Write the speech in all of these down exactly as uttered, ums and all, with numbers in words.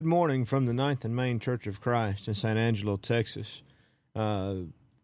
Good morning from the Ninth and Main Church of Christ in San Angelo, Texas. Uh,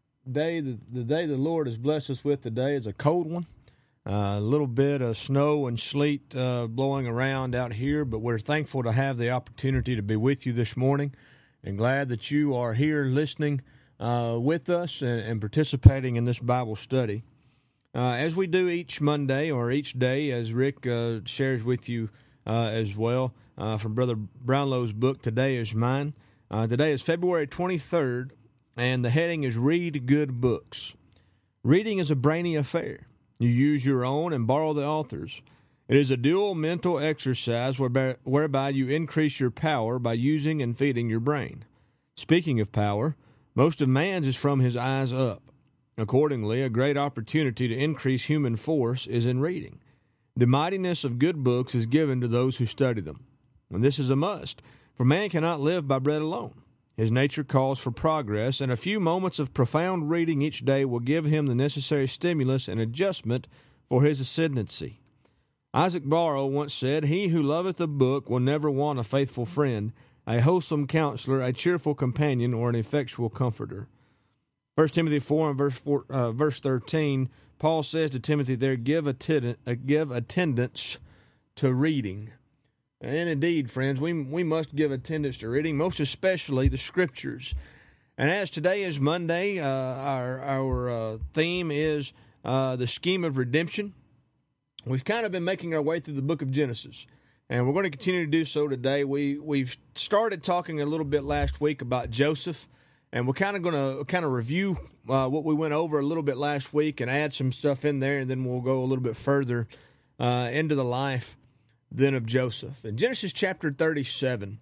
day the, the day the Lord has blessed us with today is a cold one. Uh, a little bit of snow and sleet uh, blowing around out here, but we're thankful to have the opportunity to be with you this morning and glad that you are here listening uh, with us and, and participating in this Bible study. Uh, as we do each Monday or each day, as Rick uh, shares with you uh, as well, Uh, from Brother Brownlow's book, Today is Mine. Uh, today is February twenty-third, and the heading is Read Good Books. Reading is a brainy affair. You use your own and borrow the author's. It is a dual mental exercise whereby, whereby you increase your power by using and feeding your brain. Speaking of power, most of man's is from his eyes up. Accordingly, a great opportunity to increase human force is in reading. The mightiness of good books is given to those who study them. And this is a must, for man cannot live by bread alone. His nature calls for progress, and a few moments of profound reading each day will give him the necessary stimulus and adjustment for his ascendancy. Isaac Barrow once said, "He who loveth a book will never want a faithful friend, a wholesome counselor, a cheerful companion, or an effectual comforter." First Timothy four and verse, four, uh, verse thirteen, Paul says to Timothy there, give, attend- uh, give attendance to reading. And indeed, friends, we we must give attendance to reading, most especially the Scriptures. And as today is Monday, uh, our our uh, theme is uh, the scheme of redemption. We've kind of been making our way through the book of Genesis, and we're going to continue to do so today. We we've started talking a little bit last week about Joseph, and we're kind of going to kind of review uh, what we went over a little bit last week and add some stuff in there, and then we'll go a little bit further uh, into the life then of Joseph. In Genesis chapter thirty-seven,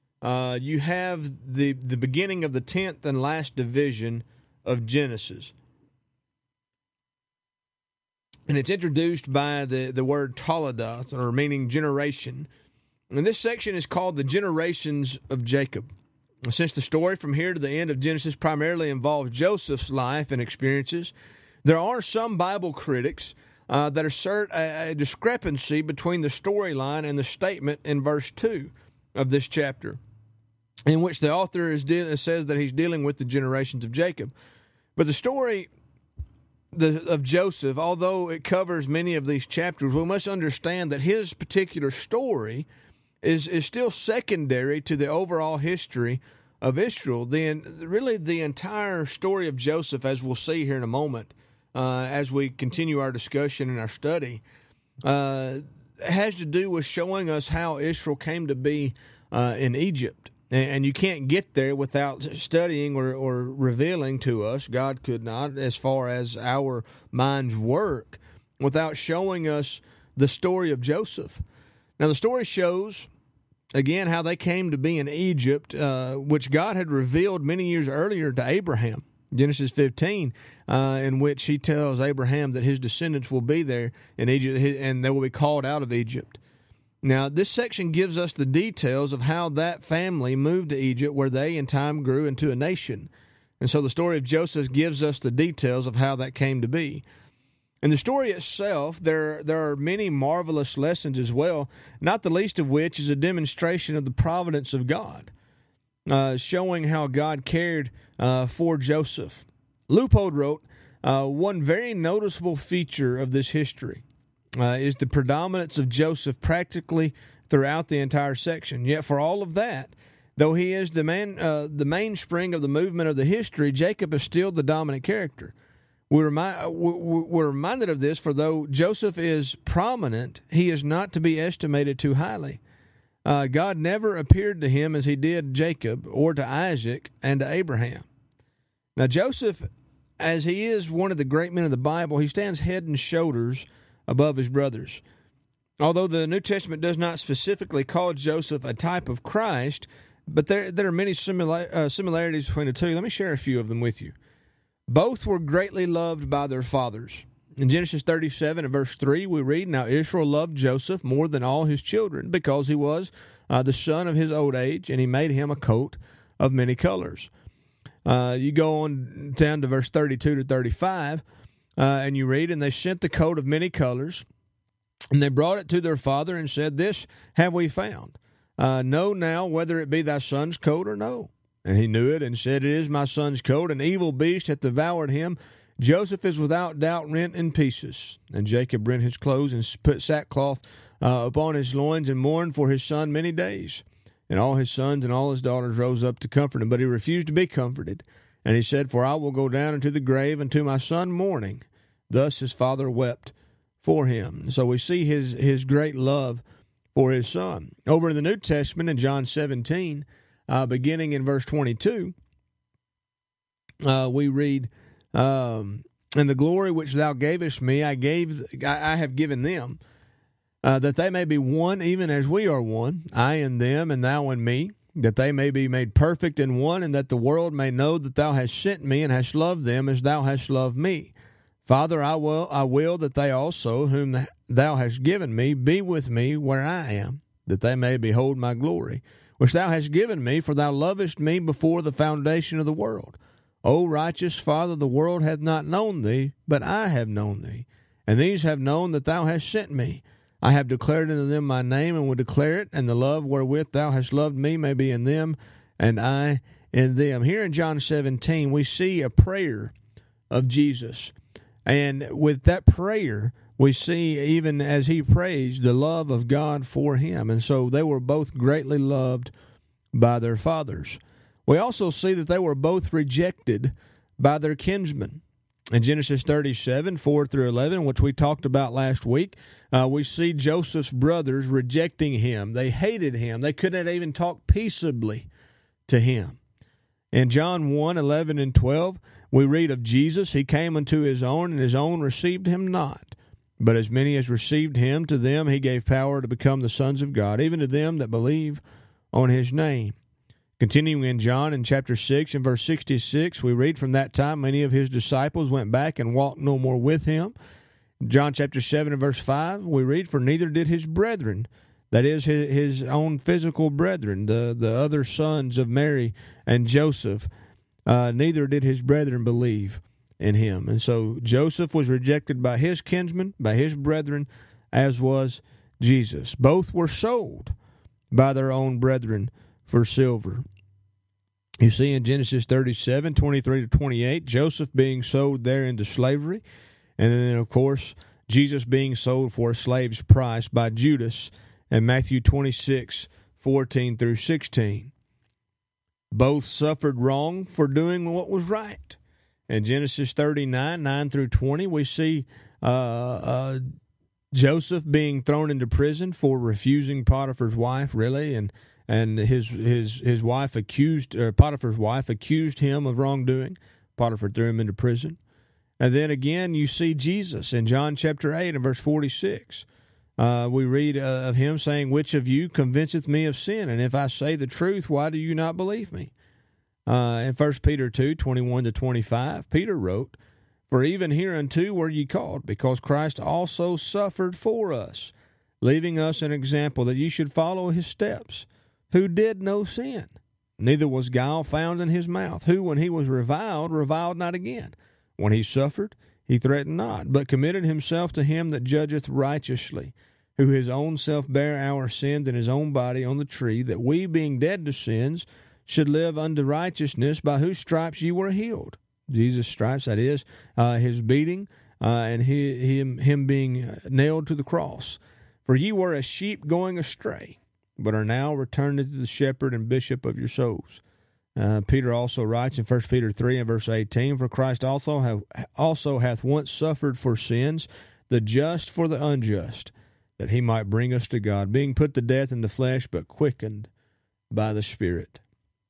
uh, you have the, the beginning of the tenth and last division of Genesis. And it's introduced by the, the word Toledoth, or meaning generation. And this section is called the generations of Jacob. Since the story from here to the end of Genesis primarily involves Joseph's life and experiences, there are some Bible critics Uh, that assert a, a discrepancy between the storyline and the statement in verse two of this chapter, in which the author is de- says that he's dealing with the generations of Jacob. But the story the, of Joseph, although it covers many of these chapters, we must understand that his particular story is, is still secondary to the overall history of Israel. The, really, the entire story of Joseph, as we'll see here in a moment, Uh, as we continue our discussion and our study, uh, has to do with showing us how Israel came to be uh, in Egypt. And, and you can't get there without studying or, or revealing to us, God could not, as far as our minds work, without showing us the story of Joseph. Now, the story shows, again, how they came to be in Egypt, uh, which God had revealed many years earlier to Abraham. Genesis fifteen, uh, in which he tells Abraham that his descendants will be there in Egypt and they will be called out of Egypt. Now, this section gives us the details of how that family moved to Egypt, where they in time grew into a nation. And so the story of Joseph gives us the details of how that came to be. In the story itself, there, there are many marvelous lessons as well, not the least of which is a demonstration of the providence of God. Uh, showing how God cared uh, for Joseph. Leupold wrote, uh, one very noticeable feature of this history uh, is the predominance of Joseph practically throughout the entire section. Yet for all of that, though he is the, man, uh, the mainspring of the movement of the history, Jacob is still the dominant character. We remi- we're reminded of this, for though Joseph is prominent, he is not to be estimated too highly. Uh, God never appeared to him as he did Jacob or to Isaac and to Abraham. Now, Joseph, as he is one of the great men of the Bible, he stands head and shoulders above his brothers. Although the New Testament does not specifically call Joseph a type of Christ, but there, there are many simila- uh, similarities between the two. Let me share a few of them with you. Both were greatly loved by their fathers. In Genesis thirty-seven and verse three, we read, Now Israel loved Joseph more than all his children, because he was uh, the son of his old age, and he made him a coat of many colors. Uh, you go on down to verse thirty-two to thirty-five, uh, and you read, And they sent the coat of many colors, and they brought it to their father and said, This have we found. uh, know now whether it be thy son's coat or no. And he knew it, and said, It is my son's coat. An evil beast hath devoured him. Joseph is without doubt rent in pieces. And Jacob rent his clothes, and put sackcloth uh, upon his loins, and mourned for his son many days. And all his sons and all his daughters rose up to comfort him, but he refused to be comforted. And he said, For I will go down into the grave, and to my son mourning. Thus his father wept for him. So we see his, his great love for his son. Over in the New Testament, in John seventeen, uh, beginning in verse twenty-two, uh, we read, um, And the glory which thou gavest me, I gave, I, I have given them, uh, that they may be one, even as we are one, I and them, and thou and me, that they may be made perfect in one, and that the world may know that thou hast sent me, and hast loved them as thou hast loved me. Father, I will, I will that they also, whom thou hast given me, be with me where I am, that they may behold my glory, which thou hast given me, for thou lovest me before the foundation of the world. O righteous Father, the world hath not known thee, but I have known thee, and these have known that thou hast sent me. I have declared unto them my name, and will declare it, and the love wherewith thou hast loved me may be in them, and I in them. Here in John seventeen, we see a prayer of Jesus. And with that prayer, we see, even as he prays, the love of God for him. And so they were both greatly loved by their fathers. We also see that they were both rejected by their kinsmen. In Genesis thirty-seven, four through eleven, which we talked about last week, uh, we see Joseph's brothers rejecting him. They hated him. They couldn't even talk peaceably to him. In John one, eleven and twelve, we read of Jesus. He came unto his own, and his own received him not. But as many as received him, to them he gave power to become the sons of God, even to them that believe on his name. Continuing in John, in chapter six, and verse sixty-six, we read, From that time many of his disciples went back and walked no more with him. John chapter seven and verse five, we read, For neither did his brethren, that is, his, his own physical brethren, the, the other sons of Mary and Joseph, uh, neither did his brethren believe in him. And so Joseph was rejected by his kinsmen, by his brethren, as was Jesus. Both were sold by their own brethren for silver. You see in Genesis thirty-seven, twenty-three to twenty-eight, Joseph being sold there into slavery, and then, of course, Jesus being sold for a slave's price by Judas in Matthew twenty-six, fourteen through sixteen. Both suffered wrong for doing what was right. In Genesis thirty-nine, nine through twenty, we see uh, uh, Joseph being thrown into prison for refusing Potiphar's wife, really, and And his his his wife accused, or Potiphar's wife accused him of wrongdoing. Potiphar threw him into prison. And then again, you see Jesus in John chapter eight and verse forty-six. Uh, we read uh, of him saying, Which of you convinceth me of sin? And if I say the truth, why do you not believe me? Uh, in First Peter two, twenty-one to twenty-five, Peter wrote, For even hereunto were ye called, because Christ also suffered for us, leaving us an example that ye should follow his steps, who did no sin, neither was guile found in his mouth, who, when he was reviled, reviled not again. When he suffered, he threatened not, but committed himself to him that judgeth righteously, who his own self bare our sins in his own body on the tree, that we, being dead to sins, should live unto righteousness, by whose stripes ye were healed. Jesus' stripes, that is, uh, his beating, uh, and he, him, him being nailed to the cross. For ye were as sheep going astray, but are now returned to the shepherd and bishop of your souls. Uh, Peter also writes in First Peter three and verse eighteen, For Christ also have also hath once suffered for sins, the just for the unjust, that he might bring us to God, being put to death in the flesh, but quickened by the Spirit.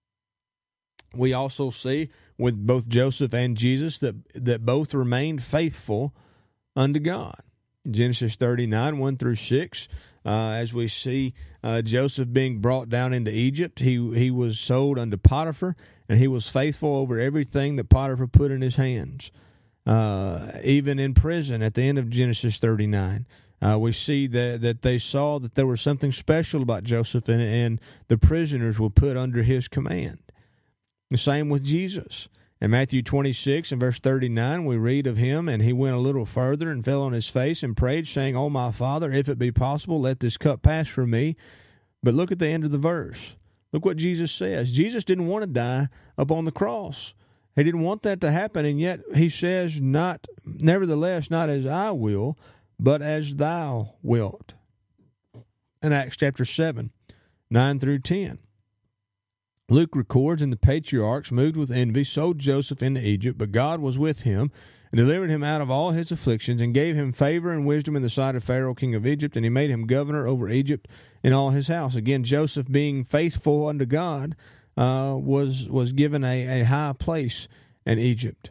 We also see with both Joseph and Jesus that, that both remained faithful unto God. Genesis thirty-nine, one through six, uh, as we see uh, Joseph being brought down into Egypt, he he was sold unto Potiphar, and he was faithful over everything that Potiphar put in his hands. Uh, even in prison, at the end of Genesis thirty-nine, uh, we see that, that they saw that there was something special about Joseph, and, and the prisoners were put under his command. The same with Jesus. In Matthew twenty-six and verse thirty-nine, we read of him, and he went a little further and fell on his face and prayed, saying, O my Father, if it be possible, let this cup pass from me. But look at the end of the verse. Look what Jesus says. Jesus didn't want to die up on the cross. He didn't want that to happen, and yet he says, "Not, nevertheless, not as I will, but as thou wilt." In Acts chapter seven, nine through ten. Luke records, "And the patriarchs, moved with envy, sold Joseph into Egypt, but God was with him, and delivered him out of all his afflictions, and gave him favor and wisdom in the sight of Pharaoh king of Egypt, and he made him governor over Egypt and all his house." Again, Joseph, being faithful unto God, uh, was was given a, a high place in Egypt.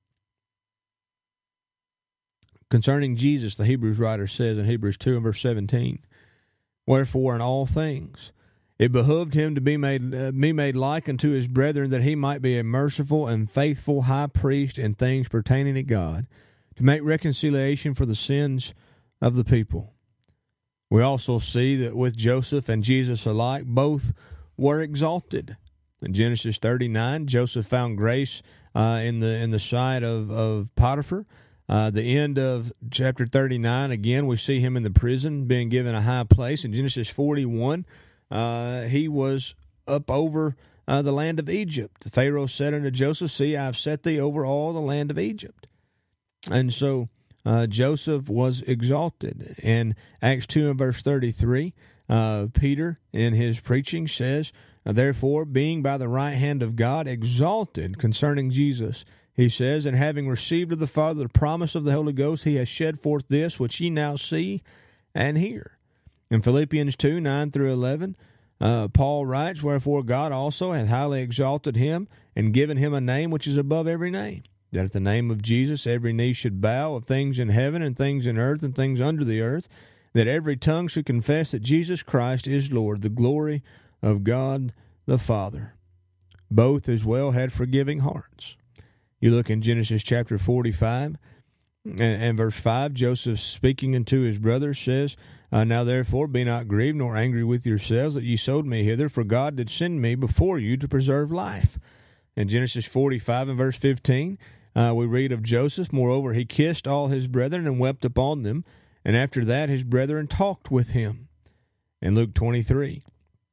Concerning Jesus, the Hebrews writer says in Hebrews two and verse seventeen, "Wherefore in all things it behooved him to be made uh, be made like unto his brethren, that he might be a merciful and faithful high priest in things pertaining to God, to make reconciliation for the sins of the people." We also see that with Joseph and Jesus alike, both were exalted. In Genesis thirty-nine, Joseph found grace uh, in the in the sight of, of Potiphar. Uh, the end of chapter thirty-nine, again, we see him in the prison being given a high place. In Genesis forty-one, uh, he was up over uh, the land of Egypt. The Pharaoh said unto Joseph, "See, I have set thee over all the land of Egypt." And so uh, Joseph was exalted. In Acts two and verse thirty-three, uh, Peter, in his preaching, says, "Therefore, being by the right hand of God exalted concerning Jesus," he says, "and having received of the Father the promise of the Holy Ghost, he has shed forth this which ye now see and hear." In Philippians two, nine through eleven, uh, Paul writes, "Wherefore God also hath highly exalted him, and given him a name which is above every name, that at the name of Jesus every knee should bow, of things in heaven and things in earth and things under the earth, that every tongue should confess that Jesus Christ is Lord, the glory of God the Father." Both as well had forgiving hearts. You look in Genesis chapter forty-five and, and verse five, Joseph speaking unto his brothers says, uh, "Now therefore be not grieved nor angry with yourselves that ye sold me hither, for God did send me before you to preserve life." In Genesis forty-five and verse fifteen, uh, we read of Joseph, "Moreover he kissed all his brethren and wept upon them, and after that his brethren talked with him." In Luke twenty-three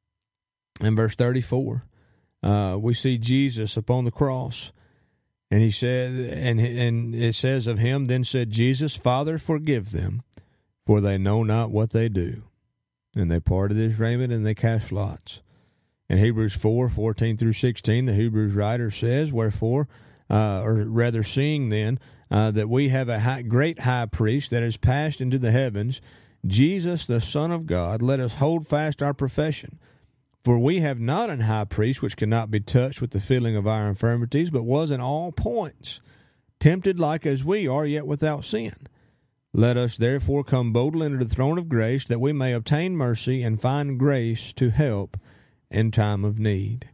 and verse thirty-four, uh, we see Jesus upon the cross. And he said, and and it says of him, "Then said Jesus, Father, forgive them, for they know not what they do. And they parted his raiment, and they cast lots." In Hebrews four, fourteen through sixteen, the Hebrews writer says, "Wherefore, uh, or rather seeing then, uh, that we have a high, great high priest that has passed into the heavens, Jesus the Son of God, let us hold fast our profession. For we have not an high priest which cannot be touched with the feeling of our infirmities, but was in all points tempted like as we are, yet without sin. Let us therefore come boldly unto the throne of grace, that we may obtain mercy and find grace to help in time of need."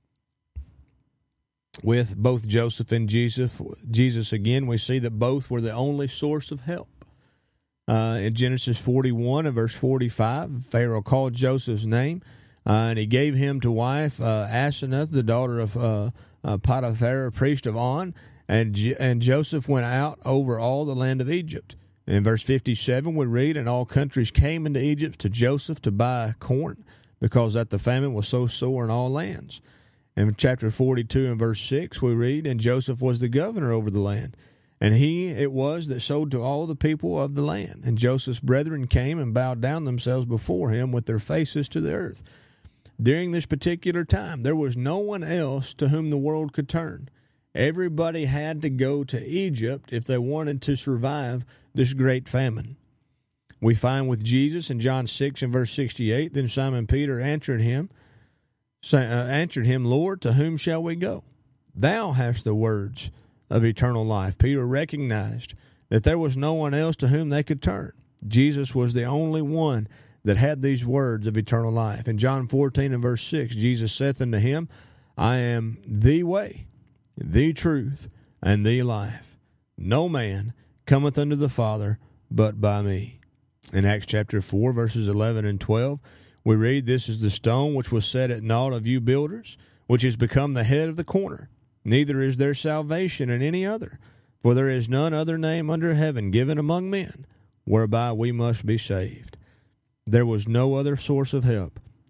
With both Joseph and Jesus, Jesus again, we see that both were the only source of help. Uh, in Genesis forty-one and verse forty-five, Pharaoh called Joseph's name, Uh, and he gave him to wife uh, Asenath, the daughter of uh, uh, Potiphar, priest of On, and J- and Joseph went out over all the land of Egypt. And in verse fifty-seven we read, "And all countries came into Egypt to Joseph to buy corn, because that the famine was so sore in all lands." And in chapter forty-two and verse six we read, "And Joseph was the governor over the land, and he it was that sold to all the people of the land. And Joseph's brethren came and bowed down themselves before him with their faces to the earth." During this particular time, there was no one else to whom the world could turn. Everybody had to go to Egypt if they wanted to survive this great famine. We find with Jesus in John six and verse sixty-eight, "Then Simon Peter answered him, say, uh, answered him, Lord, to whom shall we go? Thou hast the words of eternal life." Peter recognized that there was no one else to whom they could turn. Jesus was the only one that had these words of eternal life. In John fourteen and verse six, Jesus saith unto him, "I am the way, the truth, and the life. No man cometh unto the Father but by me." In Acts chapter four, verses eleven and twelve, we read, "This is the stone which was set at naught of you builders, which is become the head of the corner. Neither is there salvation in any other, for there is none other name under heaven given among men, whereby we must be saved." There was no other source of help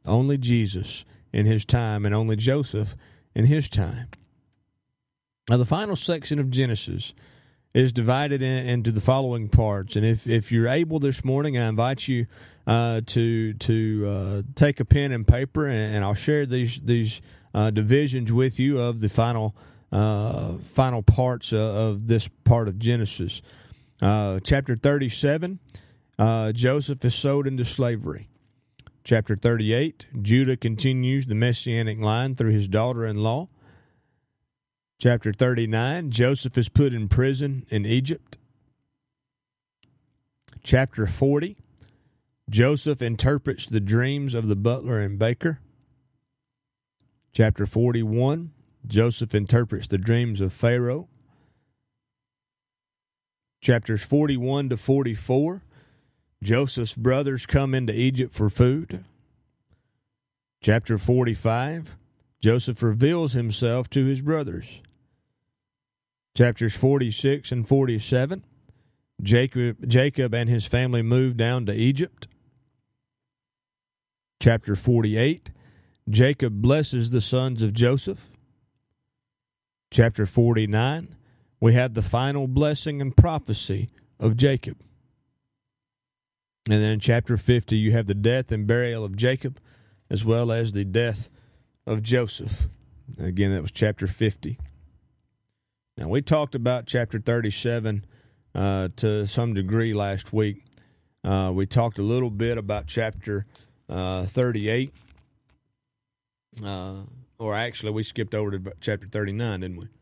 only Jesus in his time and only Joseph in his time. Now, the final section of Genesis is divided in, into the following parts. And if, if you're able this morning, I invite you uh, to to uh, take a pen and paper, and, and I'll share these these uh, divisions with you of the final uh, final parts of, of this part of Genesis. Uh, chapter thirty-seven, uh, Joseph is sold into slavery. Chapter thirty-eight, Judah continues the messianic line through his daughter-in-law. Chapter thirty-nine, Joseph is put in prison in Egypt. Chapter forty, Joseph interprets the dreams of the butler and baker. Chapter forty-one, Joseph interprets the dreams of Pharaoh. Chapters forty-one to forty-four, Joseph's brothers come into Egypt for food. Chapter forty-five, Joseph reveals himself to his brothers. Chapters forty-six and forty-seven, Jacob, Jacob and his family move down to Egypt. Chapter forty-eight, Jacob blesses the sons of Joseph. Chapter forty-nine, we have the final blessing and prophecy of Jacob. And then in chapter fifty, you have the death and burial of Jacob, as well as the death of Joseph. Again, that was chapter fifty. Now, we talked about chapter thirty-seven uh, to some degree last week. Uh, we talked a little bit about chapter uh, thirty-eight. Uh, or actually, we skipped over to chapter thirty-nine, didn't we?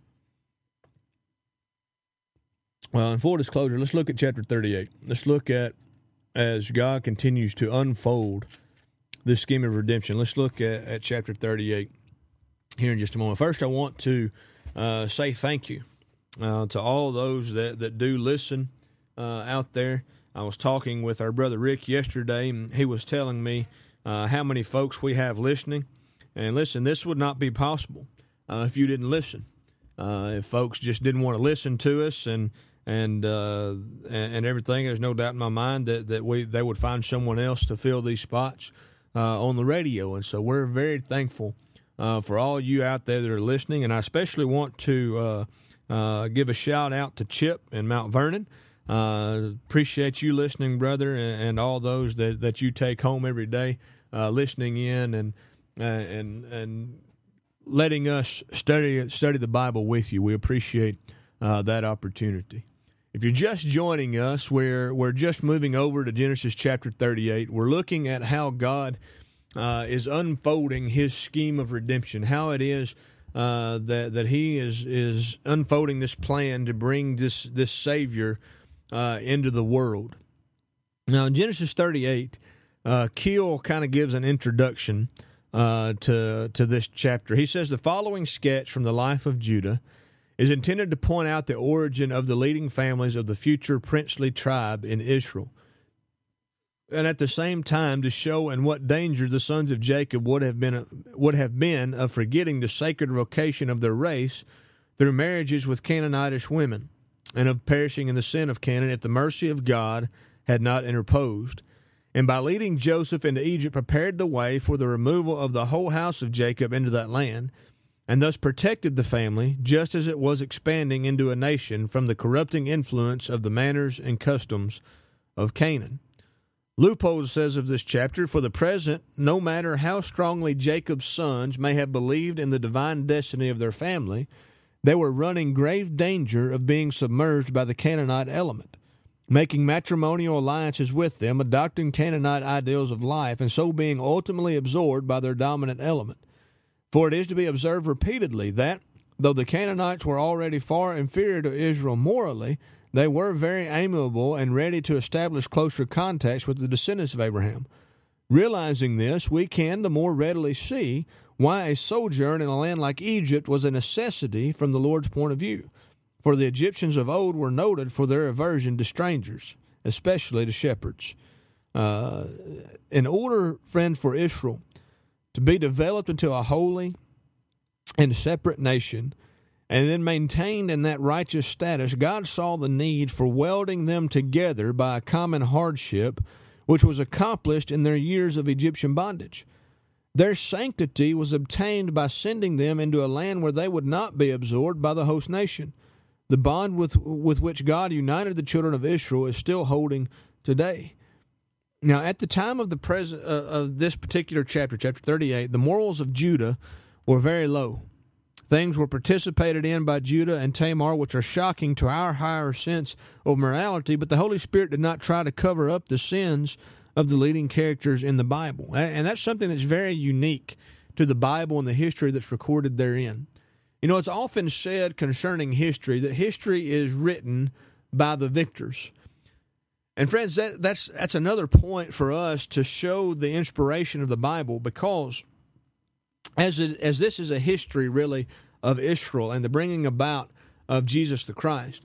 Well, in full disclosure, let's look at chapter thirty-eight. Let's look at, as God continues to unfold this scheme of redemption, let's look at, at chapter thirty-eight here in just a moment. First, I want to uh, say thank you uh, to all those that, that do listen uh, out there. I was talking with our brother Rick yesterday, and he was telling me uh, how many folks we have listening. And listen, this would not be possible uh, if you didn't listen. Uh, if folks just didn't want to listen to us and and uh, and everything, there's no doubt in my mind that, that we they would find someone else to fill these spots uh, on the radio. And so we're very thankful uh, for all you out there that are listening. And I especially want to uh, uh, give a shout out to Chip in Mount Vernon. Uh, appreciate you listening, brother, and, and all those that, that you take home every day uh, listening in and uh, and and letting us study study the Bible with you. We appreciate uh, that opportunity. If you're just joining us, we're we're just moving over to Genesis chapter thirty-eight. We're looking at how God uh, is unfolding His scheme of redemption, how it is uh, that that He is is unfolding this plan to bring this this Savior uh, into the world. Now, in Genesis thirty-eight, uh, Keel kind of gives an introduction uh, to to this chapter. He says the following sketch from the life of Judah is intended to point out the origin of the leading families of the future princely tribe in Israel, and at the same time to show in what danger the sons of Jacob would have been would have been of forgetting the sacred vocation of their race through marriages with Canaanitish women, and of perishing in the sin of Canaan if the mercy of God had not interposed, and by leading Joseph into Egypt prepared the way for the removal of the whole house of Jacob into that land, and thus protected the family, just as it was expanding into a nation from the corrupting influence of the manners and customs of Canaan. Leupold says of this chapter, for the present, no matter how strongly Jacob's sons may have believed in the divine destiny of their family, they were running grave danger of being submerged by the Canaanite element, making matrimonial alliances with them, adopting Canaanite ideals of life, and so being ultimately absorbed by their dominant element. For it is to be observed repeatedly that, though the Canaanites were already far inferior to Israel morally, they were very amiable and ready to establish closer contacts with the descendants of Abraham. Realizing this, we can the more readily see why a sojourn in a land like Egypt was a necessity from the Lord's point of view. For the Egyptians of old were noted for their aversion to strangers, especially to shepherds. Uh, in order, friend, for Israel to be developed into a holy and separate nation, and then maintained in that righteous status, God saw the need for welding them together by a common hardship, which was accomplished in their years of Egyptian bondage. Their sanctity was obtained by sending them into a land where they would not be absorbed by the host nation. The bond with, with which God united the children of Israel is still holding today. Now, at the time of the present uh, of this particular chapter, chapter thirty-eight, the morals of Judah were very low. Things were participated in by Judah and Tamar, which are shocking to our higher sense of morality, but the Holy Spirit did not try to cover up the sins of the leading characters in the Bible. And that's something that's very unique to the Bible and the history that's recorded therein. You know, it's often said concerning history that history is written by the victors. And friends, that, that's that's another point for us to show the inspiration of the Bible, because as it, as this is a history really of Israel and the bringing about of Jesus the Christ,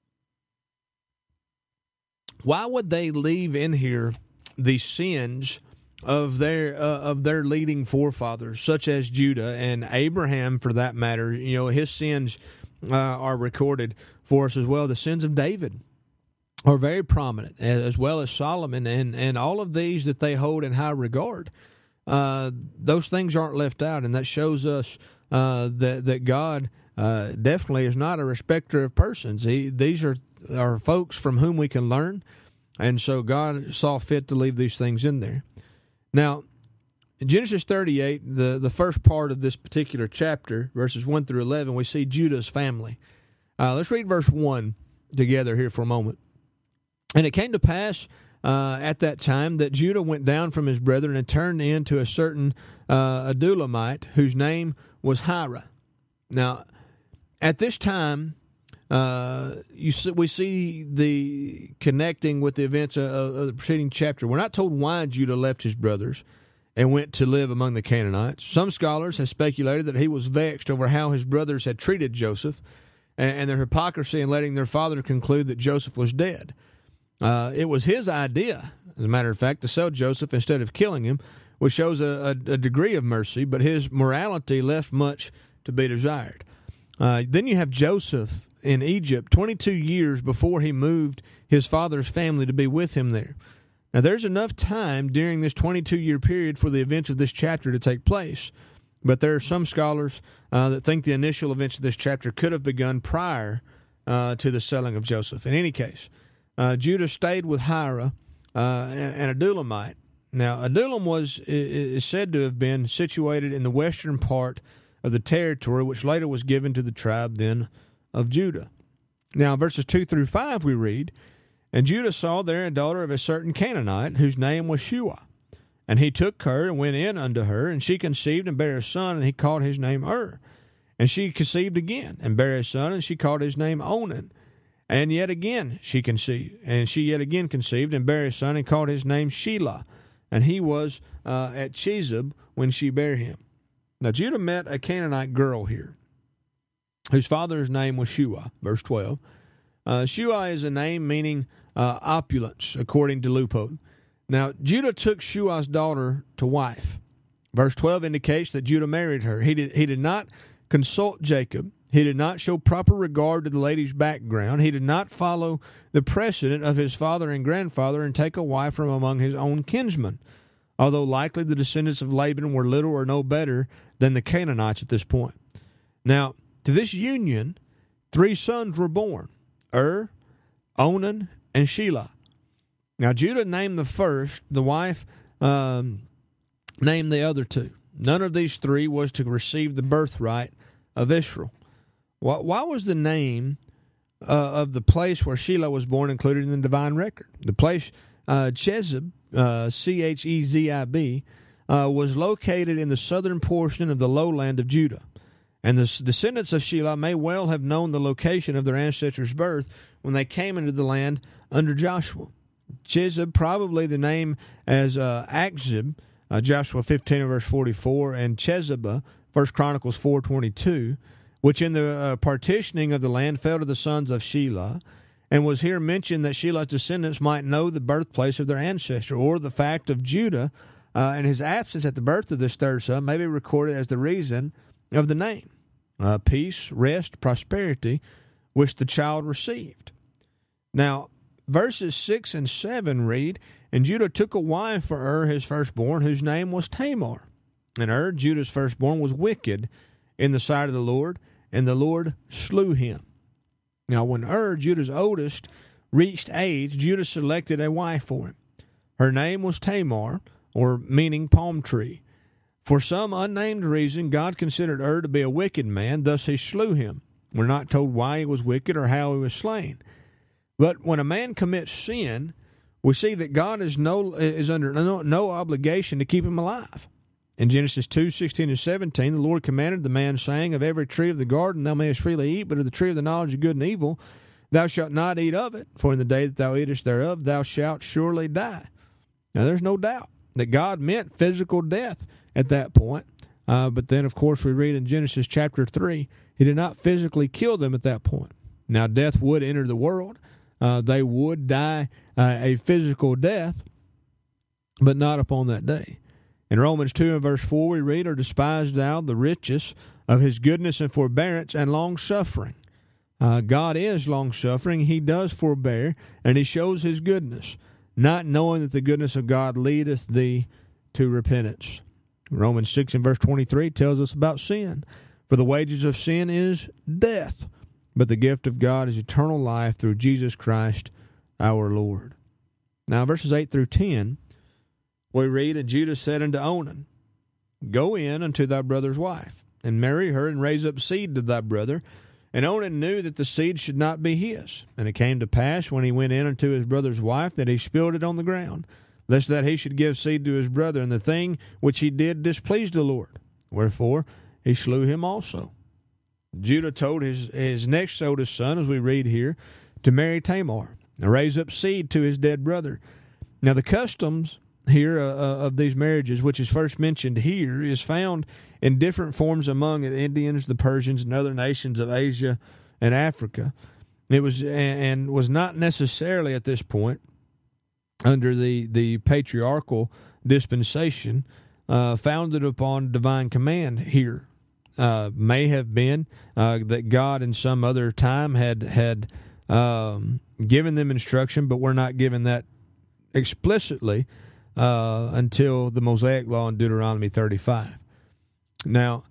why would they leave in here the sins of their uh, of their leading forefathers, such as Judah and Abraham, for that matter? You know, his sins uh, are recorded for us as well. The sins of David are very prominent, as well as Solomon, and, and all of these that they hold in high regard. Uh, those things aren't left out, and that shows us uh, that that God uh, definitely is not a respecter of persons. He, these are are folks from whom we can learn, and so God saw fit to leave these things in there. Now, in Genesis thirty-eight, the, the first part of this particular chapter, verses one through eleven, we see Judah's family. Uh, let's read verse one together here for a moment. And it came to pass uh, at that time that Judah went down from his brethren and turned in to a certain uh, Adulamite, whose name was Hira. Now, at this time, uh, you see, we see the connecting with the events of, of the preceding chapter. We're not told why Judah left his brothers and went to live among the Canaanites. Some scholars have speculated that he was vexed over how his brothers had treated Joseph and, and their hypocrisy in letting their father conclude that Joseph was dead. Uh, it was his idea, as a matter of fact, to sell Joseph instead of killing him, which shows a, a, a degree of mercy, but his morality left much to be desired. Uh, then you have Joseph in Egypt twenty-two years before he moved his father's family to be with him there. Now, there's enough time during this twenty-two-year period for the events of this chapter to take place, but there are some scholars uh, that think the initial events of this chapter could have begun prior uh, to the selling of Joseph. In any case, Uh, Judah stayed with Hira uh, and, and Adulamite. Now, Adullam was is said to have been situated in the western part of the territory, which later was given to the tribe then of Judah. Now, verses two through five we read, "And Judah saw there a daughter of a certain Canaanite, whose name was Shua. And he took her and went in unto her, and she conceived and bare a son, and he called his name Ur. And she conceived again, and bare a son, and she called his name Onan. And yet again she conceived, and she yet again conceived, and bare a son, and called his name Shelah. And he was uh, at Chezib when she bare him." Now Judah met a Canaanite girl here, whose father's name was Shua, verse twelve. Uh, Shua is a name meaning uh, opulence, according to Leupold. Now Judah took Shua's daughter to wife. Verse twelve indicates that Judah married her. He did, he did not consult Jacob. He did not show proper regard to the lady's background. He did not follow the precedent of his father and grandfather and take a wife from among his own kinsmen, although likely the descendants of Laban were little or no better than the Canaanites at this point. Now, to this union, three sons were born, Ur, Onan, and Shelah. Now, Judah named the first, the wife um, named the other two. None of these three was to receive the birthright of Israel. Why, why was the name uh, of the place where Shelah was born included in the divine record? The place, uh, Chezib, uh, C H E Z I B, uh, was located in the southern portion of the lowland of Judah. And the descendants of Shelah may well have known the location of their ancestors' birth when they came into the land under Joshua. Chezib, probably the name as uh, Achzib, uh, Joshua fifteen, verse forty-four, and Chezibah, First Chronicles four twenty-two, which in the uh, partitioning of the land fell to the sons of Shelah, and was here mentioned that Shelah's descendants might know the birthplace of their ancestor, or the fact of Judah uh, and his absence at the birth of this third son may be recorded as the reason of the name, uh, peace, rest, prosperity, which the child received. Now, verses six and seven read, "And Judah took a wife for Ur his firstborn, whose name was Tamar. And Er, Judah's firstborn, was wicked in the sight of the Lord, and the Lord slew him. Now, when Er, Judah's oldest, reached age, Judah selected a wife for him. Her name was Tamar, or meaning palm tree. For some unnamed reason, God considered Er to be a wicked man, thus he slew him. We're not told why he was wicked or how he was slain. But when a man commits sin, we see that God is no is under no, no obligation to keep him alive. In Genesis two, sixteen and seventeen, the Lord commanded the man, saying, Of every tree of the garden thou mayest freely eat, but of the tree of the knowledge of good and evil thou shalt not eat of it, for in the day that thou eatest thereof thou shalt surely die. Now there's no doubt that God meant physical death at that point. Uh, but then, of course, we read in Genesis chapter three, he did not physically kill them at that point. Now death would enter the world. Uh, they would die uh, a physical death, but not upon that day. In Romans two and verse four, we read, Or despise thou the riches of his goodness and forbearance and long-suffering. Uh, God is long-suffering. He does forbear, and he shows his goodness, not knowing that the goodness of God leadeth thee to repentance. Romans six and verse twenty-three tells us about sin. For the wages of sin is death, but the gift of God is eternal life through Jesus Christ our Lord. Now, verses eight through ten, we read, And Judah said unto Onan, Go in unto thy brother's wife, and marry her, and raise up seed to thy brother. And Onan knew that the seed should not be his. And it came to pass, when he went in unto his brother's wife, that he spilled it on the ground, lest that he should give seed to his brother. And the thing which he did displeased the Lord. Wherefore he slew him also. Judah told his, his next oldest son, as we read here, to marry Tamar, and raise up seed to his dead brother. Now the customs here uh, of these marriages, which is first mentioned here, is found in different forms among the Indians, the Persians, and other nations of Asia and Africa. It was and was not necessarily at this point under the, the patriarchal dispensation uh, founded upon divine command here. Uh, may have been uh, that God in some other time had had um, given them instruction, but we're not given that explicitly uh, until the Mosaic Law in Deuteronomy thirty-five. Now,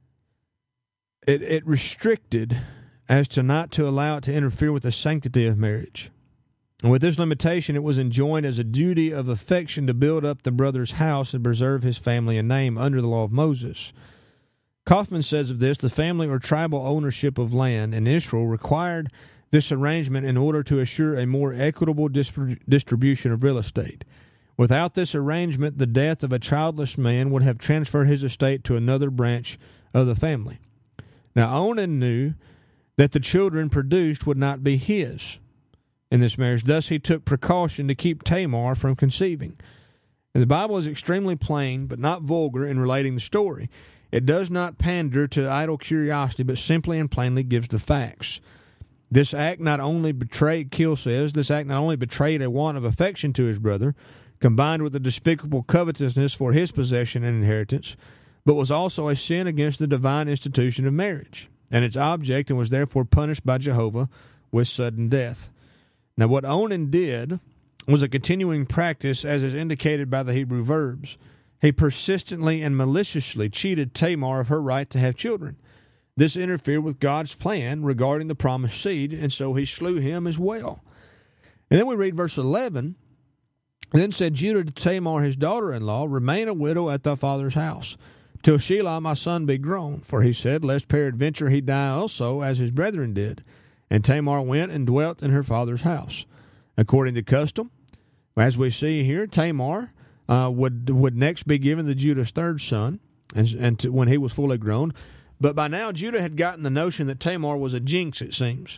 it, it restricted as to not to allow it to interfere with the sanctity of marriage. And with this limitation, it was enjoined as a duty of affection to build up the brother's house and preserve his family and name under the law of Moses. Kaufman says of this, the family or tribal ownership of land in Israel required this arrangement in order to assure a more equitable distrib- distribution of real estate. Without this arrangement, the death of a childless man would have transferred his estate to another branch of the family. Now, Onan knew that the children produced would not be his in this marriage. Thus, he took precaution to keep Tamar from conceiving. And the Bible is extremely plain, but not vulgar in relating the story. It does not pander to idle curiosity, but simply and plainly gives the facts. This act not only betrayed, Keel says, this act not only betrayed a want of affection to his brother, combined with a despicable covetousness for his possession and inheritance, but was also a sin against the divine institution of marriage, and its object, and was therefore punished by Jehovah with sudden death. Now, what Onan did was a continuing practice, as is indicated by the Hebrew verbs. He persistently and maliciously cheated Tamar of her right to have children. This interfered with God's plan regarding the promised seed, and so he slew him as well. And then we read verse eleven. Then said Judah to Tamar his daughter-in-law, Remain a widow at thy father's house, till Shelah my son be grown. For he said, Lest peradventure he die also, as his brethren did. And Tamar went and dwelt in her father's house. According to custom, as we see here, Tamar uh, would would next be given to Judah's third son, and, and to, when he was fully grown. But by now Judah had gotten the notion that Tamar was a jinx, it seems.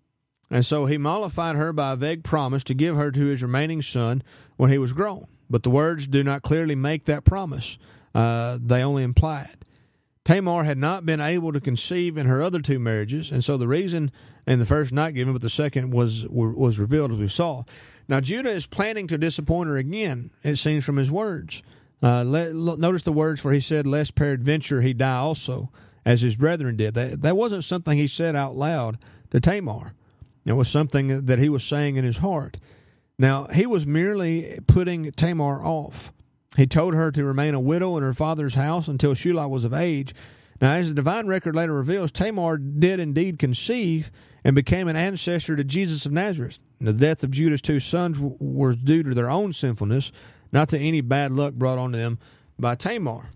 And so he mollified her by a vague promise to give her to his remaining son when he was grown. But the words do not clearly make that promise. Uh, they only imply it. Tamar had not been able to conceive in her other two marriages, and so the reason in the first not given, but the second was was revealed, as we saw. Now, Judah is planning to disappoint her again, it seems from his words. Uh, let, notice the words, for he said, Lest peradventure he die also, as his brethren did. That, that wasn't something he said out loud to Tamar. It was something that he was saying in his heart. Now, he was merely putting Tamar off. He told her to remain a widow in her father's house until Shelah was of age. Now, as the divine record later reveals, Tamar did indeed conceive and became an ancestor to Jesus of Nazareth. The death of Judah's two sons was due to their own sinfulness, not to any bad luck brought on them by Tamar.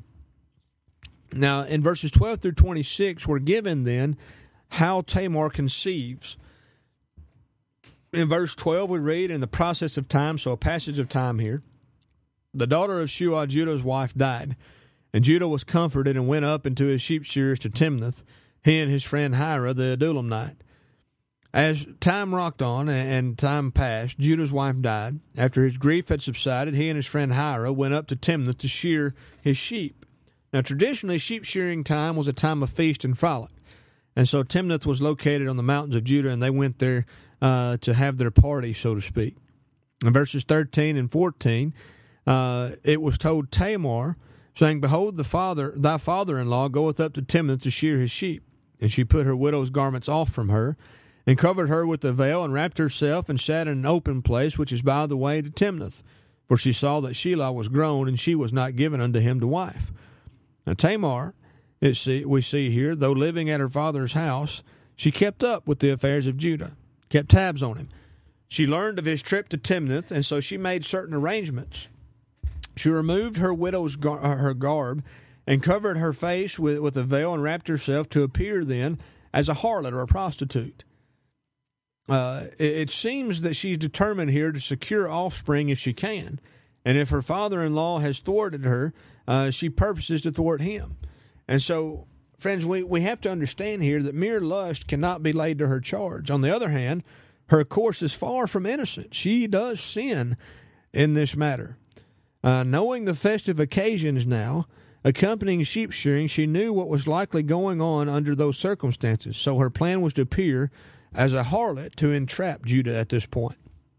Now, in verses twelve through twenty-six, we're given then how Tamar conceives. In verse twelve, we read, in the process of time, so a passage of time here, the daughter of Shua, Judah's wife, died, and Judah was comforted and went up into his sheep shearers to Timnath, he and his friend Hira the Adullamite. As time rocked on and time passed, Judah's wife died. After his grief had subsided, he and his friend Hira went up to Timnath to shear his sheep. Now, traditionally, sheep shearing time was a time of feast and frolic, and so Timnath was located on the mountains of Judah, and they went there uh, to have their party, so to speak. In verses thirteen and fourteen, uh, it was told Tamar, saying, Behold, the father, thy father-in-law goeth up to Timnath to shear his sheep. And she put her widow's garments off from her, and covered her with the veil, and wrapped herself, and sat in an open place, which is by the way to Timnath. For she saw that Shelah was grown, and she was not given unto him to wife. Now Tamar, it see, we see here, though living at her father's house, she kept up with the affairs of Judah, kept tabs on him. She learned of his trip to Timnath, and so she made certain arrangements. She removed her widow's gar- her garb, and covered her face with, with a veil, and wrapped herself to appear then as a harlot or a prostitute. Uh, it, it seems that she's determined here to secure offspring if she can, and if her father-in-law has thwarted her, uh, she purposes to thwart him. And so, friends, we, we have to understand here that mere lust cannot be laid to her charge. On the other hand, her course is far from innocent. She does sin in this matter. Uh, knowing the festive occasions now, accompanying sheep shearing, she knew what was likely going on under those circumstances. So her plan was to appear as a harlot to entrap Judah at this point.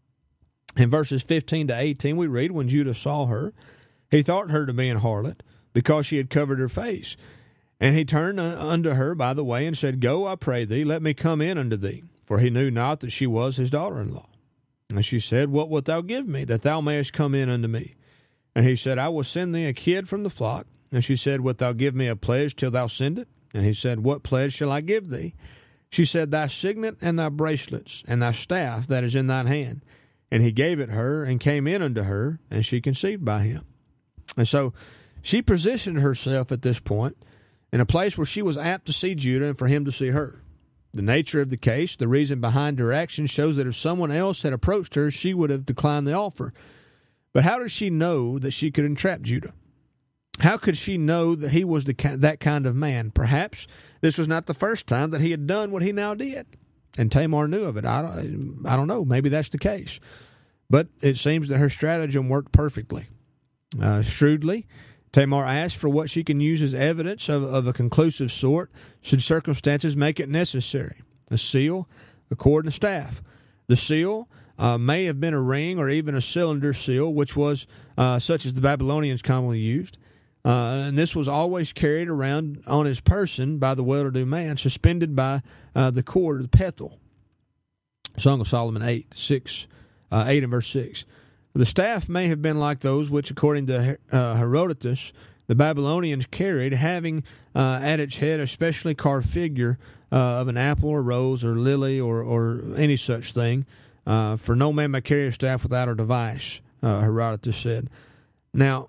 In verses fifteen to eighteen, we read, When Judah saw her, he thought her to be an harlot, because she had covered her face. And he turned unto her by the way, and said, Go, I pray thee, let me come in unto thee. For he knew not that she was his daughter-in-law. And she said, What wilt thou give me, that thou mayest come in unto me? And he said, I will send thee a kid from the flock. And she said, Wilt thou give me a pledge till thou send it? And he said, What pledge shall I give thee? She said, Thy signet and thy bracelets, and thy staff that is in thine hand. And he gave it her, and came in unto her, and she conceived by him. And so she positioned herself at this point in a place where she was apt to see Judah and for him to see her. The nature of the case, the reason behind her action, shows that if someone else had approached her, she would have declined the offer. But how does she know that she could entrap Judah? How could she know that he was the that kind of man? Perhaps this was not the first time that he had done what he now did, and Tamar knew of it. I don't, I don't know. Maybe that's the case. But it seems that her stratagem worked perfectly. Uh, shrewdly, Tamar asked for what she can use as evidence of, of a conclusive sort, should circumstances make it necessary. A seal, a cord, and a staff. The seal uh, may have been a ring or even a cylinder seal, which was uh, such as the Babylonians commonly used. Uh, and this was always carried around on his person by the well-to-do man, suspended by uh, the cord of the pethel. Song of Solomon eight, six, uh, eight and verse six. The staff may have been like those which, according to uh, Herodotus, the Babylonians carried, having uh, at its head a specially carved figure uh, of an apple or rose or lily or, or any such thing. Uh, for no man may carry a staff without a device, uh, Herodotus said. Now,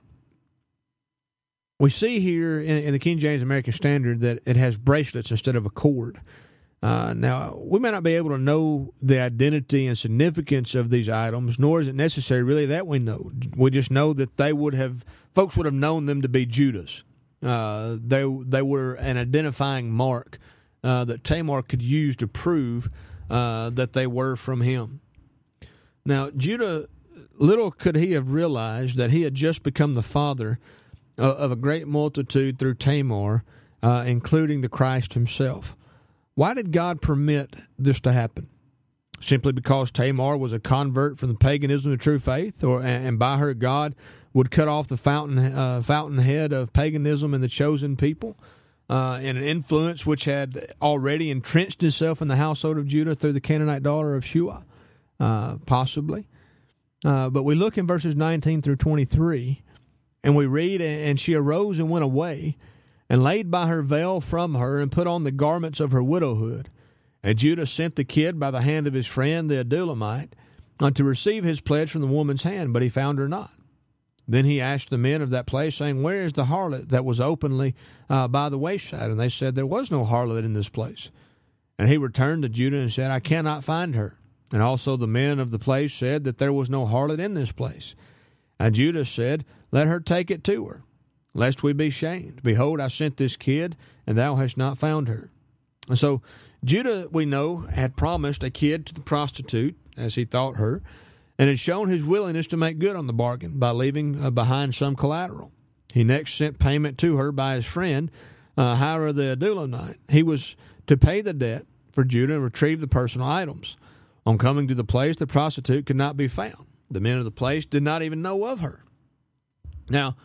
we see here in, in the King James American Standard that it has bracelets instead of a cord. Uh, now, we may not be able to know the identity and significance of these items, nor is it necessary really that we know. We just know that they would have, folks would have known them to be Judah's. Uh, they they were an identifying mark uh, that Tamar could use to prove uh, that they were from him. Now, Judah, little could he have realized that he had just become the father of, of a great multitude through Tamar, uh, including the Christ himself. Why did God permit this to happen? Simply because Tamar was a convert from the paganism to true faith, or and by her God would cut off the fountain uh, fountainhead of paganism in the chosen people, uh, and an influence which had already entrenched itself in the household of Judah through the Canaanite daughter of Shua, uh, possibly. Uh, but we look in verses nineteen through twenty-three, And we read, and she arose and went away, and laid by her veil from her, and put on the garments of her widowhood. And Judah sent the kid by the hand of his friend the Adullamite uh, to receive his pledge from the woman's hand, but he found her not. Then he asked the men of that place, saying, Where is the harlot that was openly uh, by the wayside? And they said, There was no harlot in this place. And he returned to Judah and said, I cannot find her. And also the men of the place said that there was no harlot in this place. And Judah said, Let her take it to her, lest we be shamed. Behold, I sent this kid, and thou hast not found her. And so Judah, we know, had promised a kid to the prostitute, as he thought her, and had shown his willingness to make good on the bargain by leaving uh, behind some collateral. He next sent payment to her by his friend, uh, Hira the Adullamite. He was to pay the debt for Judah and retrieve the personal items. On coming to the place, the prostitute could not be found. The men of the place did not even know of her. Now,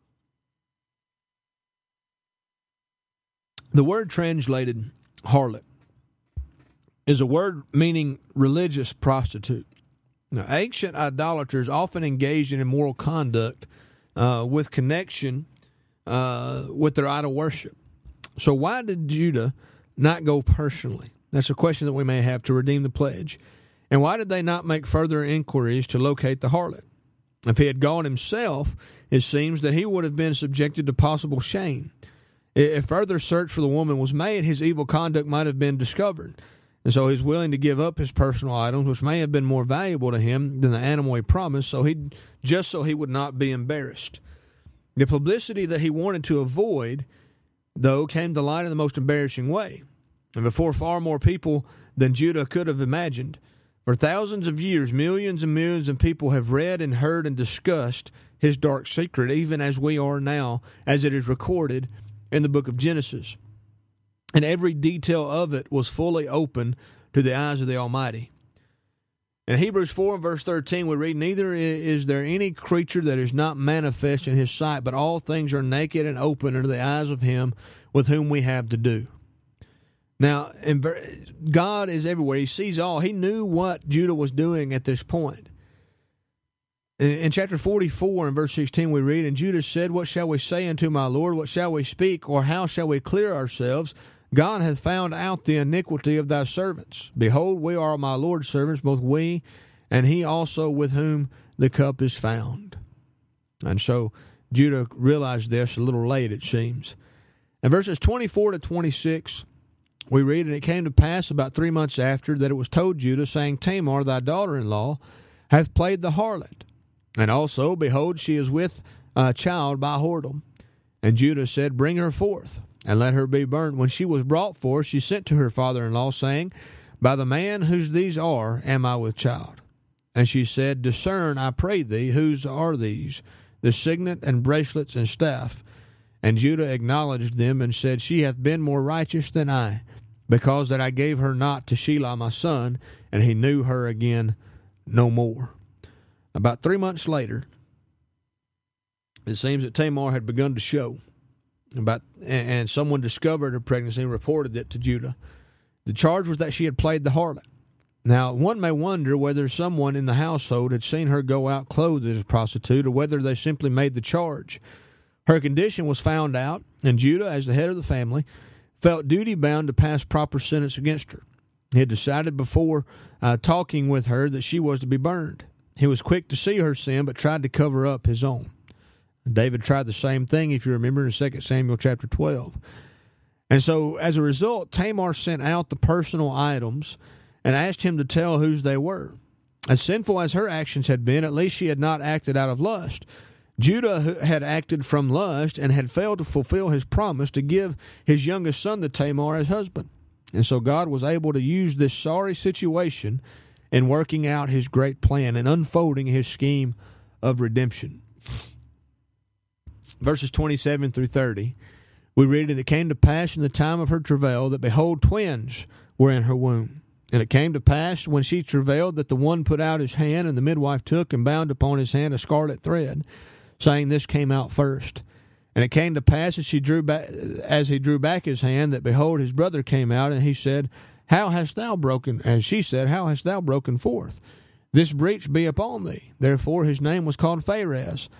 the word translated harlot is a word meaning religious prostitute. Now, ancient idolaters often engaged in immoral conduct uh, with connection uh, with their idol worship. So why did Judah not go personally? That's a question that we may have to redeem the pledge. And why did they not make further inquiries to locate the harlot? If he had gone himself, it seems that he would have been subjected to possible shame. If further search for the woman was made, his evil conduct might have been discovered. And so he's willing to give up his personal items, which may have been more valuable to him than the animal he promised, so he just so he would not be embarrassed. The publicity that he wanted to avoid, though, came to light in the most embarrassing way, and before far more people than Judah could have imagined. For thousands of years, millions and millions of people have read and heard and discussed his dark secret, even as we are now, as it is recorded in the book of Genesis. And every detail of it was fully open to the eyes of the Almighty. In Hebrews four and verse thirteen, we read, Neither is there any creature that is not manifest in his sight, but all things are naked and open unto the eyes of him with whom we have to do. Now, God is everywhere. He sees all. He knew what Judah was doing at this point. In chapter forty-four and verse sixteen we read, And Judah said, What shall we say unto my Lord? What shall we speak? Or how shall we clear ourselves? God hath found out the iniquity of thy servants. Behold, we are my Lord's servants, both we and he also with whom the cup is found. And so Judah realized this a little late, it seems. In verses twenty-four to twenty-six, we read, And it came to pass about three months after that it was told Judah, saying, Tamar, thy daughter-in-law, hath played the harlot. And also, behold, she is with a child by whoredom. And Judah said, Bring her forth, and let her be burned. When she was brought forth, she sent to her father-in-law, saying, By the man whose these are, am I with child. And she said, Discern, I pray thee, whose are these, the signet and bracelets and staff. And Judah acknowledged them, and said, She hath been more righteous than I, because that I gave her not to Shelah my son, and he knew her again no more. About three months later, it seems that Tamar had begun to show. About and someone discovered her pregnancy and reported it to Judah. The charge was that she had played the harlot. Now, one may wonder whether someone in the household had seen her go out clothed as a prostitute, or whether they simply made the charge. Her condition was found out, and Judah, as the head of the family, felt duty-bound to pass proper sentence against her. He had decided before uh, talking with her that she was to be burned. He was quick to see her sin, but tried to cover up his own. David tried the same thing, if you remember, in Second Samuel chapter twelve. And so, as a result, Tamar sent out the personal items and asked him to tell whose they were. As sinful as her actions had been, at least she had not acted out of lust. Judah had acted from lust and had failed to fulfill his promise to give his youngest son to Tamar as husband. And so God was able to use this sorry situation in working out his great plan and unfolding his scheme of redemption. Verses twenty-seven through thirty, we read, And it came to pass in the time of her travail that, behold, twins were in her womb. And it came to pass, when she travailed, that the one put out his hand, and the midwife took and bound upon his hand a scarlet thread, saying, This came out first. And it came to pass, as she drew back, as he drew back his hand, that, behold, his brother came out, and he said, How hast thou broken? And she said, How hast thou broken forth? This breach be upon thee. Therefore his name was called Pharez.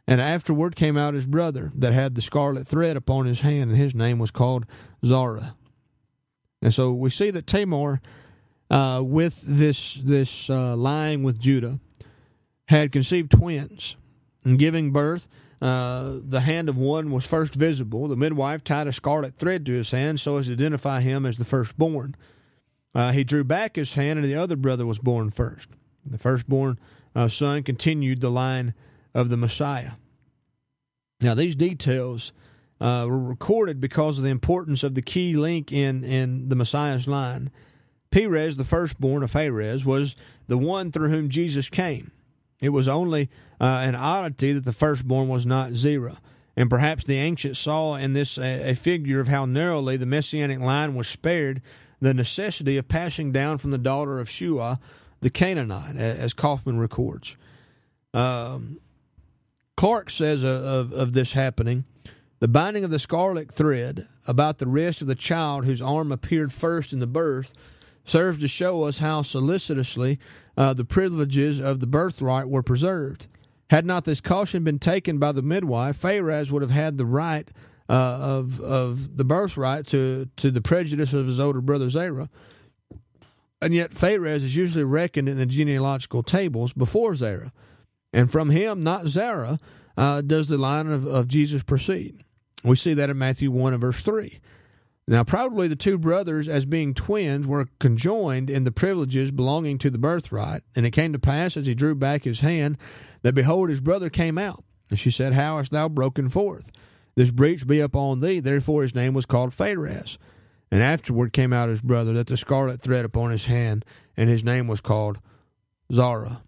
And afterward came out his brother that had the scarlet thread upon his hand, and his name was called Zara. And so we see that Tamar, uh, with this this uh, lying with Judah, had conceived twins. And giving birth, uh, the hand of one was first visible. The midwife tied a scarlet thread to his hand so as to identify him as the firstborn. Uh, he drew back his hand, and the other brother was born first. The firstborn uh, son continued the line of the Messiah. Now, these details uh, were recorded because of the importance of the key link in, in the Messiah's line. Perez, the firstborn of Phares, was the one through whom Jesus came. It was only uh, an oddity that the firstborn was not Zerah. And perhaps the ancients saw in this a, a figure of how narrowly the Messianic line was spared the necessity of passing down from the daughter of Shua, the Canaanite, as Kaufman records. Um, Clark says of, of this happening, the binding of the scarlet thread about the wrist of the child whose arm appeared first in the birth serves to show us how solicitously uh, the privileges of the birthright were preserved. Had not this caution been taken by the midwife, Phares would have had the right uh, of of the birthright to, to the prejudice of his older brother Zerah. And yet Phares is usually reckoned in the genealogical tables before Zerah. And from him, not Zerah, uh, does the line of, of Jesus proceed. We see that in Matthew one and verse three. Now, probably the two brothers, as being twins, were conjoined in the privileges belonging to the birthright. And it came to pass, as he drew back his hand, that, behold, his brother came out. And she said, How hast thou broken forth? This breach be upon thee. Therefore his name was called Phares. And afterward came out his brother, that the scarlet thread upon his hand, and his name was called Zara.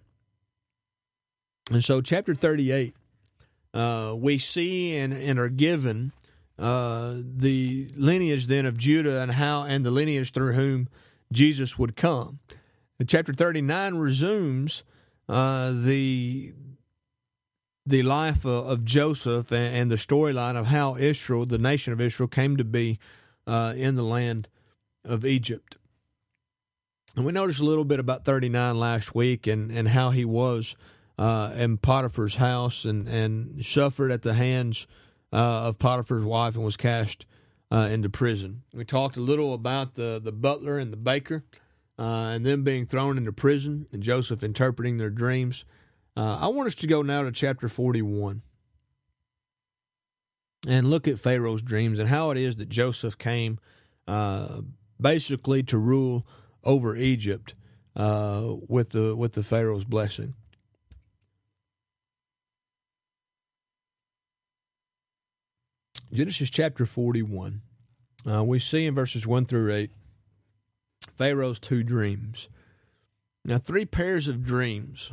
And so chapter thirty-eight, uh, we see and, and are given uh, the lineage then of Judah and how and the lineage through whom Jesus would come. And chapter thirty-nine resumes uh, the the life of, of Joseph and, and the storyline of how Israel, the nation of Israel, came to be uh, in the land of Egypt. And we noticed a little bit about thirty-nine last week and, and how he was Uh, in Potiphar's house and, and suffered at the hands uh, of Potiphar's wife and was cast uh, into prison. We talked a little about the, the butler and the baker uh, and them being thrown into prison and Joseph interpreting their dreams. Uh, I want us to go now to chapter forty-one and look at Pharaoh's dreams and how it is that Joseph came uh, basically to rule over Egypt uh, with the with the Pharaoh's blessing. Genesis chapter forty-one, uh, we see in verses one through eight, Pharaoh's two dreams. Now, three pairs of dreams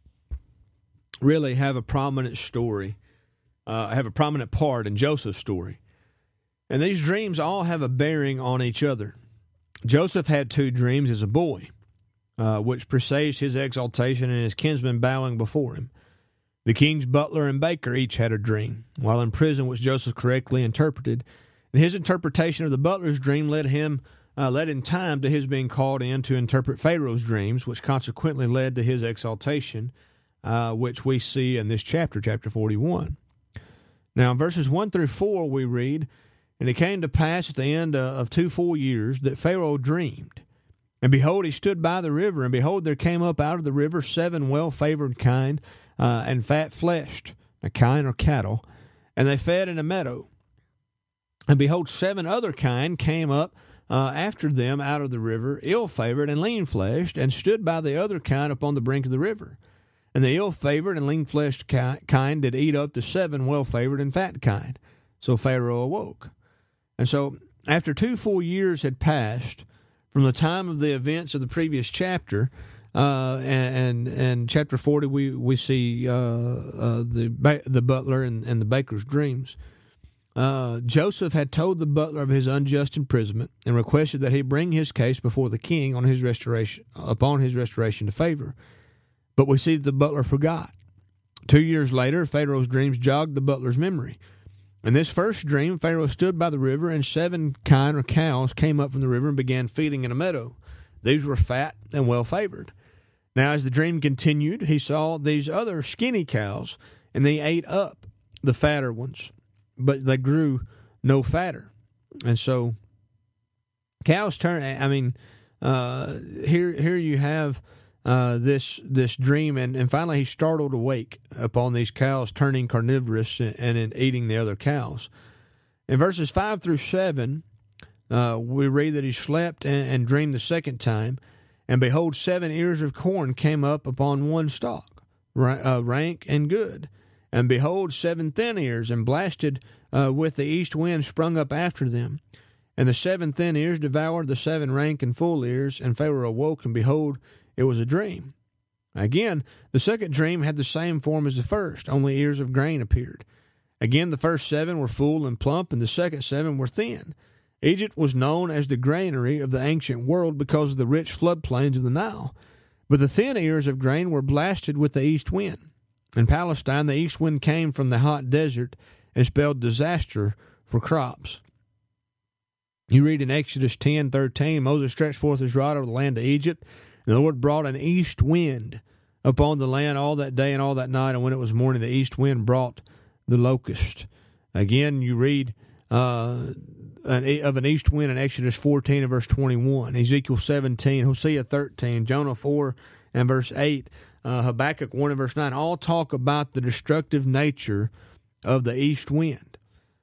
really have a prominent story, uh, have a prominent part in Joseph's story. And these dreams all have a bearing on each other. Joseph had two dreams as a boy, uh, which presaged his exaltation and his kinsmen bowing before him. The king's butler and baker each had a dream, while in prison which Joseph correctly interpreted. And his interpretation of the butler's dream led him, uh, led in time to his being called in to interpret Pharaoh's dreams, which consequently led to his exaltation, uh, which we see in this chapter, chapter forty-one. Now, in verses one through four, we read, And it came to pass at the end of two full years that Pharaoh dreamed. And behold, he stood by the river, and behold, there came up out of the river seven well-favored kine, Uh, and fat-fleshed, a kine or cattle, and they fed in a meadow. And behold, seven other kine came up uh, after them out of the river, ill-favored and lean-fleshed, and stood by the other kine upon the brink of the river. And the ill-favored and lean-fleshed kine did eat up the seven well-favored and fat kine. So Pharaoh awoke. And so, after two full years had passed from the time of the events of the previous chapter, Uh, and, and and chapter forty, we we see uh, uh, the the butler and, and the baker's dreams. Uh, Joseph had told the butler of his unjust imprisonment and requested that he bring his case before the king on his restoration upon his restoration to favor. But we see that the butler forgot. Two years later, Pharaoh's dreams jogged the butler's memory. In this first dream, Pharaoh stood by the river, and seven kine or cows came up from the river and began feeding in a meadow. These were fat and well favored. Now, as the dream continued, he saw these other skinny cows and they ate up the fatter ones, but they grew no fatter. And so cows turn, I mean, uh, here here you have uh, this this dream, and, and finally he's startled awake upon these cows turning carnivorous and, and in eating the other cows. In verses five through seven, uh, we read that he slept and, and dreamed the second time, and behold, seven ears of corn came up upon one stalk, uh, rank and good. And behold, seven thin ears, and blasted uh, with the east wind sprung up after them. And the seven thin ears devoured the seven rank and full ears, and Pharaoh awoke, and behold, it was a dream. Again, the second dream had the same form as the first, only ears of grain appeared. Again, the first seven were full and plump, and the second seven were thin. Egypt was known as the granary of the ancient world because of the rich floodplains of the Nile. But the thin ears of grain were blasted with the east wind. In Palestine, the east wind came from the hot desert and spelled disaster for crops. You read in Exodus ten thirteen, Moses stretched forth his rod over the land of Egypt, and the Lord brought an east wind upon the land all that day and all that night, and when it was morning, the east wind brought the locust. Again, you read uh, an, of an east wind in Exodus fourteen and verse twenty-one, Ezekiel seventeen, Hosea thirteen, Jonah four and verse eight, uh, Habakkuk one and verse nine, all talk about the destructive nature of the east wind.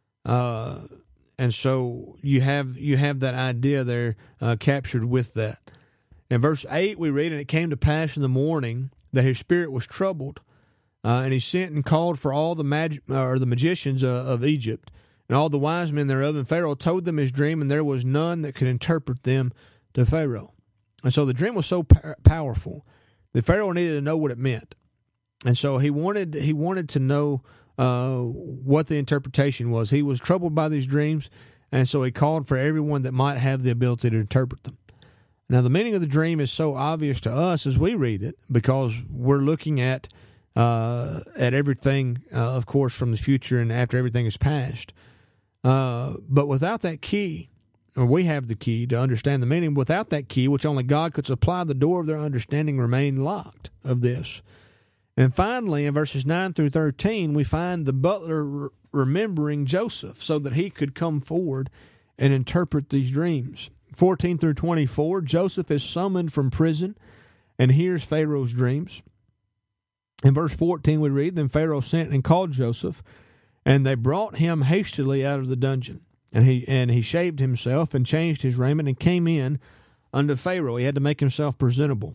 Uh, and so you have you have that idea there uh, captured with that. In verse eight, we read, and it came to pass in the morning that his spirit was troubled, uh, and he sent and called for all the mag- or the magicians uh, of Egypt, and all the wise men thereof, and Pharaoh told them his dream, and there was none that could interpret them to Pharaoh. And so the dream was so p- powerful that Pharaoh needed to know what it meant, and so he wanted he wanted to know uh, what the interpretation was. He was troubled by these dreams, and so he called for everyone that might have the ability to interpret them. Now, the meaning of the dream is so obvious to us as we read it because we're looking at uh, at everything, uh, of course, from the future and after everything is past. Uh, but without that key, or we have the key to understand the meaning, without that key, which only God could supply, the door of their understanding remained locked of this. And finally, in verses nine through thirteen, we find the butler re- remembering Joseph so that he could come forward and interpret these dreams. fourteen through twenty-four, Joseph is summoned from prison and hears Pharaoh's dreams. In verse fourteen, we read, then Pharaoh sent and called Joseph, and they brought him hastily out of the dungeon. And he and he shaved himself and changed his raiment and came in unto Pharaoh. He had to make himself presentable.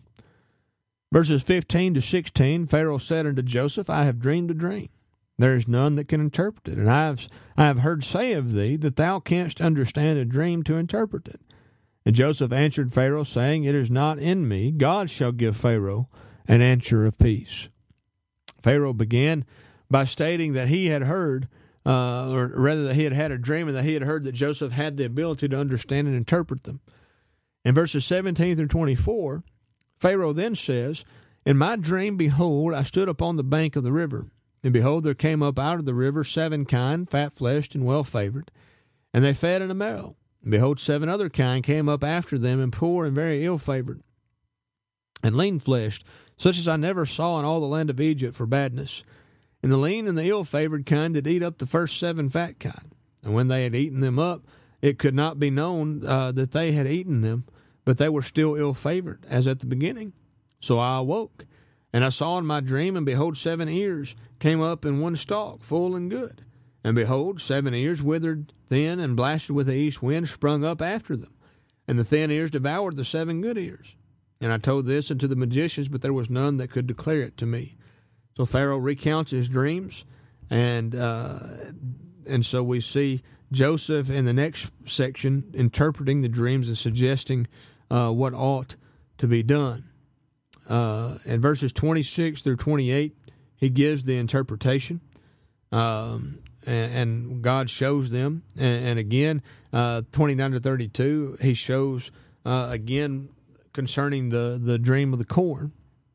Verses fifteen to sixteen, Pharaoh said unto Joseph, I have dreamed a dream. There is none that can interpret it. And I have, I have heard say of thee that thou canst understand a dream to interpret it. And Joseph answered Pharaoh, saying, it is not in me. God shall give Pharaoh an answer of peace. Pharaoh began by stating that he had heard, uh, or rather that he had had a dream, and that he had heard that Joseph had the ability to understand and interpret them. In verses seventeen through twenty-four, Pharaoh then says, in my dream, behold, I stood upon the bank of the river, and behold, there came up out of the river seven kine, fat-fleshed and well-favored, and they fed in a meadow. And behold, seven other kine came up after them, and poor and very ill-favored, and lean-fleshed, such as I never saw in all the land of Egypt for badness. And the lean and the ill-favored kine did eat up the first seven fat kine. And when they had eaten them up, it could not be known uh, that they had eaten them, but they were still ill-favored, as at the beginning. So I awoke, and I saw in my dream, and behold, seven ears came up in one stalk, full and good. And behold, seven ears withered thin and blasted with the east wind sprung up after them. And the thin ears devoured the seven good ears. And I told this unto the magicians, but there was none that could declare it to me. So Pharaoh recounts his dreams, and uh, and so we see Joseph in the next section interpreting the dreams and suggesting uh, what ought to be done. Uh, in verses twenty-six through twenty-eight, he gives the interpretation. Um And, and God shows them. And, and again, uh, twenty-nine to thirty-two, he shows, uh, again, concerning the, the dream of the corn.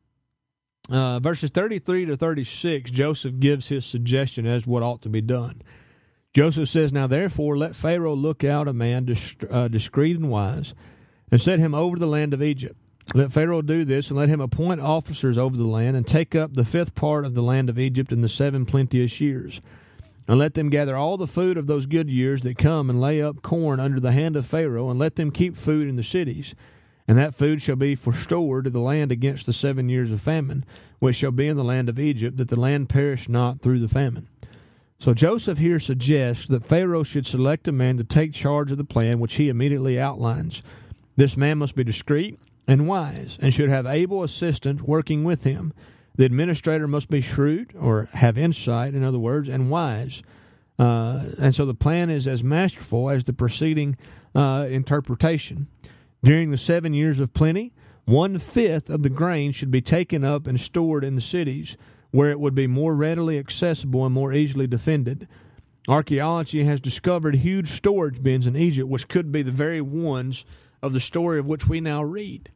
Uh, verses thirty-three to thirty-six, Joseph gives his suggestion as what ought to be done. Joseph says, now therefore let Pharaoh look out a man dis- uh, discreet and wise, and set him over the land of Egypt. Let Pharaoh do this, and let him appoint officers over the land, and take up the fifth part of the land of Egypt in the seven plenteous years. And let them gather all the food of those good years that come, and lay up corn under the hand of Pharaoh, and let them keep food in the cities. And that food shall be for store to the land against the seven years of famine, which shall be in the land of Egypt, that the land perish not through the famine. So Joseph here suggests that Pharaoh should select a man to take charge of the plan, which he immediately outlines. This man must be discreet and wise, and should have able assistants working with him. The administrator must be shrewd, or have insight, in other words, and wise. Uh, and so the plan is as masterful as the preceding uh, interpretation. During the seven years of plenty, one-fifth of the grain should be taken up and stored in the cities, where it would be more readily accessible and more easily defended. Archaeology has discovered huge storage bins in Egypt, which could be the very ones of the story of which we now read.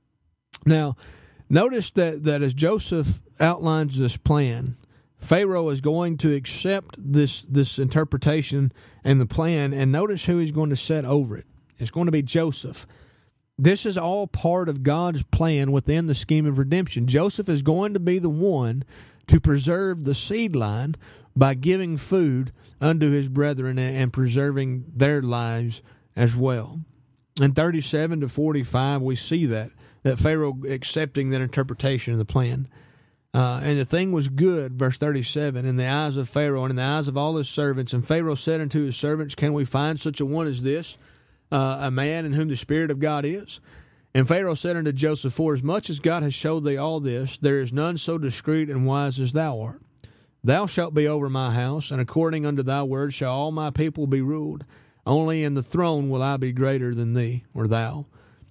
Now, notice that, that as Joseph outlines this plan, Pharaoh is going to accept this, this interpretation and the plan, and notice who he's going to set over it. It's going to be Joseph. This is all part of God's plan within the scheme of redemption. Joseph is going to be the one to preserve the seed line by giving food unto his brethren and preserving their lives as well. In thirty-seven to forty-five, we see that, that Pharaoh accepting that interpretation of the plan. Uh, and the thing was good, verse thirty-seven, in the eyes of Pharaoh and in the eyes of all his servants. And Pharaoh said unto his servants, Can we find such a one as this, uh, a man in whom the Spirit of God is? And Pharaoh said unto Joseph, Forasmuch as God has showed thee all this, there is none so discreet and wise as thou art. Thou shalt be over my house, and according unto thy word shall all my people be ruled. Only in the throne will I be greater than thee, or thou.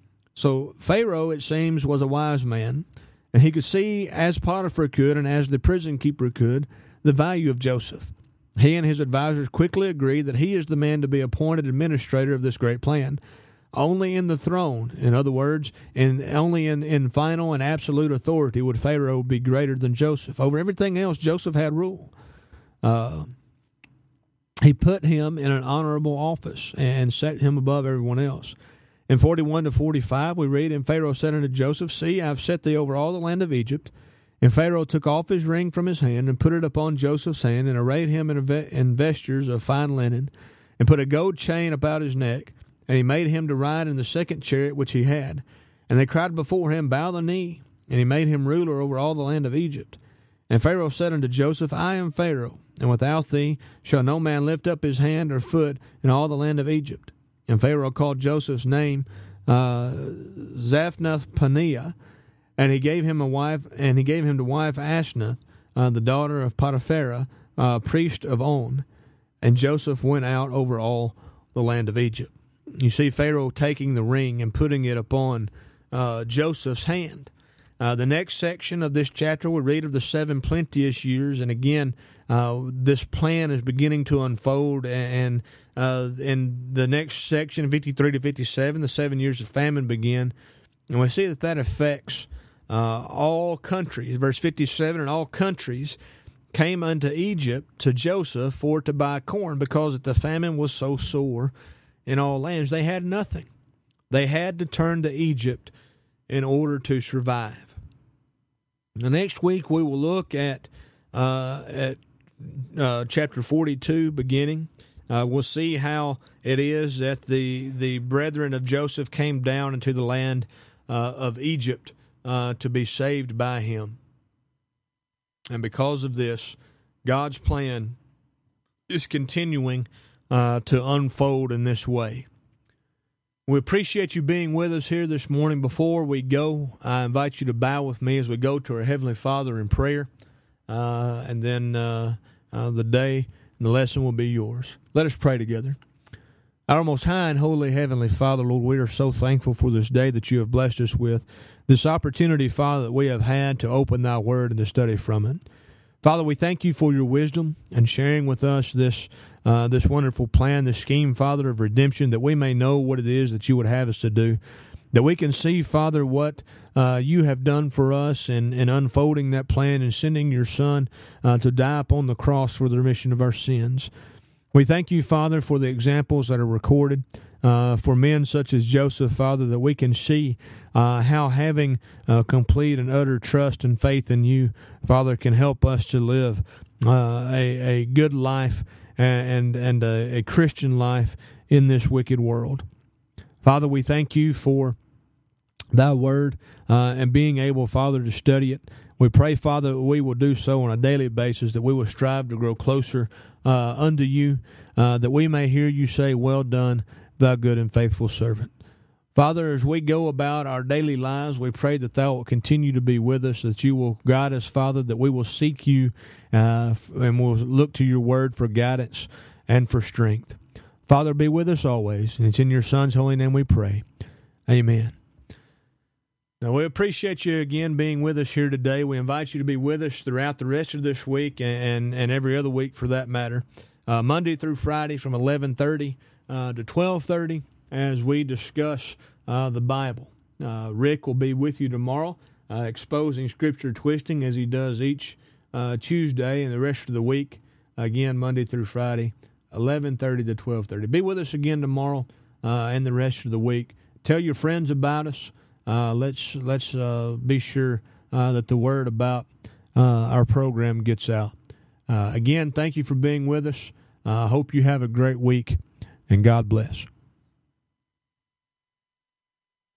So Pharaoh, it seems, was a wise man, and he could see, as Potiphar could and as the prison keeper could, the value of Joseph. He and his advisors quickly agreed that he is the man to be appointed administrator of this great plan. Only in the throne, in other words, and only in, in final and absolute authority would Pharaoh be greater than Joseph. Over everything else, Joseph had rule. Uh, he put him in an honorable office and set him above everyone else. In forty-one to forty-five, we read, And Pharaoh said unto Joseph, See, I have set thee over all the land of Egypt. And Pharaoh took off his ring from his hand, and put it upon Joseph's hand, and arrayed him in, ve- in vestures of fine linen, and put a gold chain about his neck. And he made him to ride in the second chariot which he had. And they cried before him, Bow the knee. And he made him ruler over all the land of Egypt. And Pharaoh said unto Joseph, I am Pharaoh, and without thee shall no man lift up his hand or foot in all the land of Egypt. And Pharaoh called Joseph's name uh, Zaphnath-Paneah, and he gave him a wife, and he gave him to wife Asenath, uh, the daughter of Potiphar, uh, priest of On. And Joseph went out over all the land of Egypt. You see Pharaoh taking the ring and putting it upon uh, Joseph's hand. Uh, the next section of this chapter, we read of the seven plenteous years, and again, uh, this plan is beginning to unfold. And uh, in the next section, fifty-three to fifty-seven, the seven years of famine begin, and we see that that affects uh, all countries. Verse fifty-seven, and all countries came unto Egypt to Joseph for to buy corn, because that the famine was so sore in all lands. They had nothing. They had to turn to Egypt in order to survive. The next week we will look at uh, at uh, chapter forty-two beginning. Uh, we'll see how it is that the the brethren of Joseph came down into the land uh, of Egypt uh, to be saved by him. And because of this, God's plan is continuing Uh, to unfold in this way. We appreciate you being with us here this morning. Before we go, I invite you to bow with me as we go to our Heavenly Father in prayer, uh, and then uh, uh, the day and the lesson will be yours. Let us pray together. Our most high and holy Heavenly Father, Lord, we are so thankful for this day that you have blessed us with, this opportunity, Father, that we have had to open thy word and to study from it. Father, we thank you for your wisdom and sharing with us this uh, this wonderful plan, this scheme, Father, of redemption, that we may know what it is that you would have us to do, that we can see, Father, what uh, you have done for us in, in unfolding that plan and sending your Son uh, to die upon the cross for the remission of our sins. We thank you, Father, for the examples that are recorded uh, for men such as Joseph, Father, that we can see uh, how having uh, complete and utter trust and faith in you, Father, can help us to live uh, a, a good life and, and a, a Christian life in this wicked world. Father, we thank you for thy word uh, and being able, Father, to study it. We pray, Father, that we will do so on a daily basis, that we will strive to grow closer uh, unto you, uh, that we may hear you say, well done, thou good and faithful servant. Father, as we go about our daily lives, we pray that thou will continue to be with us, that you will guide us, Father, that we will seek you uh, and we'll look to your word for guidance and for strength. Father, be with us always, and it's in your Son's holy name we pray. Amen. Now, we appreciate you again being with us here today. We invite you to be with us throughout the rest of this week and, and every other week for that matter, uh, Monday through Friday from eleven thirty uh, to twelve thirty as we discuss uh, the Bible. Uh, Rick will be with you tomorrow uh, exposing Scripture twisting as he does each uh, Tuesday and the rest of the week, again, Monday through Friday, eleven thirty to twelve thirty. Be with us again tomorrow uh, and the rest of the week. Tell your friends about us. Uh, let's let's uh, be sure uh, that the word about uh, our program gets out. Uh, again, thank you for being with us. I uh, hope you have a great week, and God bless.